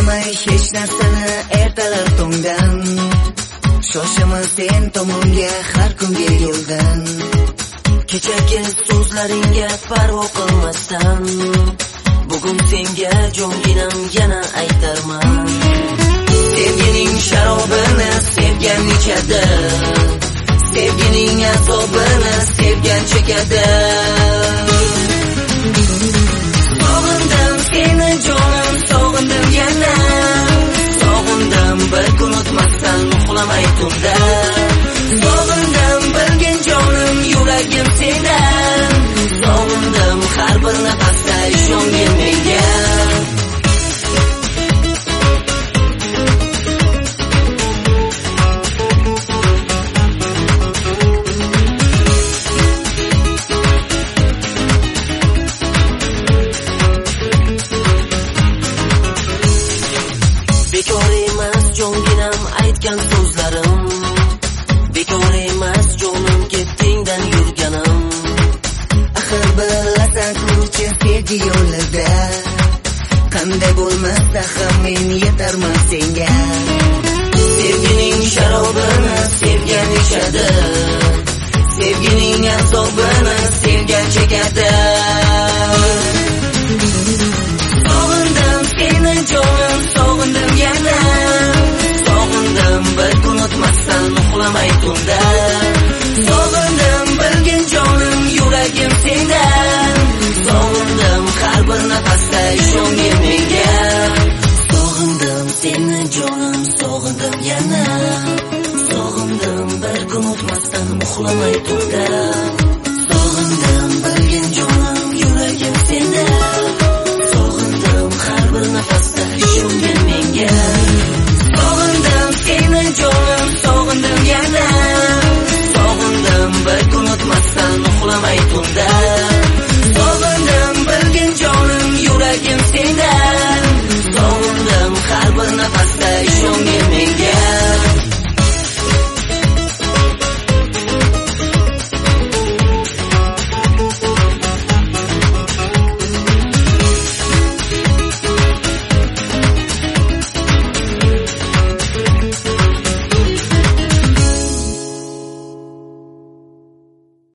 Kutolmay hech narsani ertalab tongdan, shoshaman sen tomonga har kungi yo'ldan. Kechagi so'zlaringga parvo qilmasdan, bugun senga jonginam yana aytarman. Sevgining sharobini sevgan ichadi, sevgining azobini sevgan chekadi. Sog'indim seni jonim, sog'indim yana, sog'indim bir kun o'tmasdan uxlamay tunda. Sog'indim bilgin jonim, yuragim sendan, sog'indim har bir nafasda ishongin menga. Bekor emas jonginam aytgan so'zlarim, bekor emas jonim ketdingdan yurganim. Axir bilasan kurchi sevgi yo'lida, qanday bo'lmasa ham men yetarman senga. Sevgining sharobini sevgan ichadi, sevgining azobini sevgan chekadi. Sog'indim seni jonim, sog'indim yana, sog'indim bir kun o'tmasdan uxlamay tunda. Sog'indim bilgin jonim, yuragim sendan, sog'indim har bir nafasda ishongin menga. Sog'indim seni jonim, sog'indim yana, sog'indim bir kun o'tmasdan uxlamay tunda.